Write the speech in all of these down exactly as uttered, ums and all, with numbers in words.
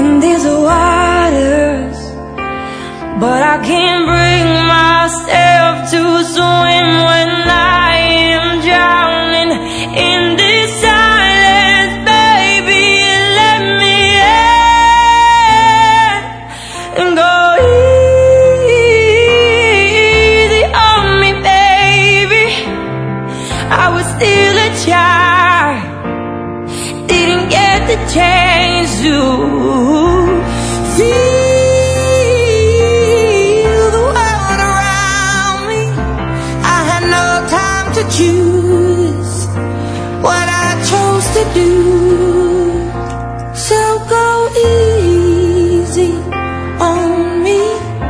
in these waters, but I can't bring myself to swim when I am drowning in this silence. Baby, let me in and go easy on me, baby. I was still a child, didn't get the chance to feel the world around me. I had no time to choose what I chose to do. So go easy on me.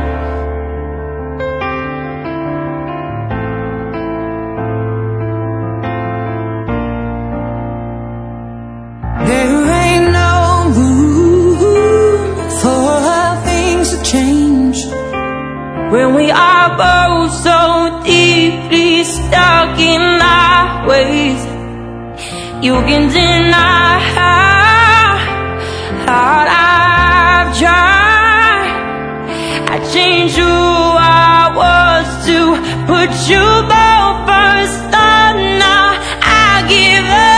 There ain't no room for things to change when we are both so deeply stuck in our ways. You can deny how hard I've tried. I changed who I was to put you both first. Thought now I give up.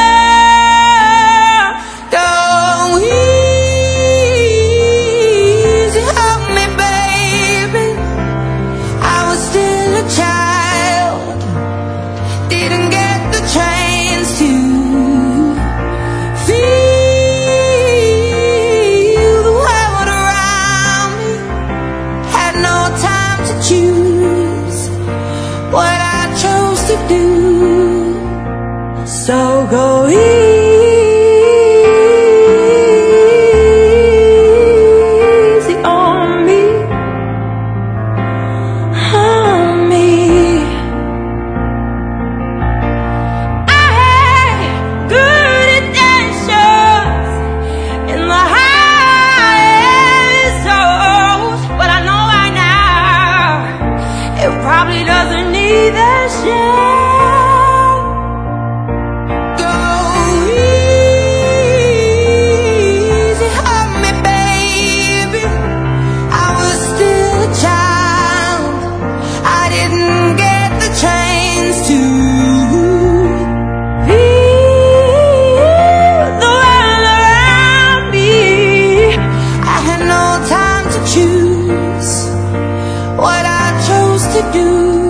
What I chose to do. So go easy on me, on me. I had good intentions in the highest hopes, but I know right now it probably doesn't need that shit. Go easy on me, baby. I was still a child, I didn't get the chance to feel the world around me. I had no time to choose what I chose to do.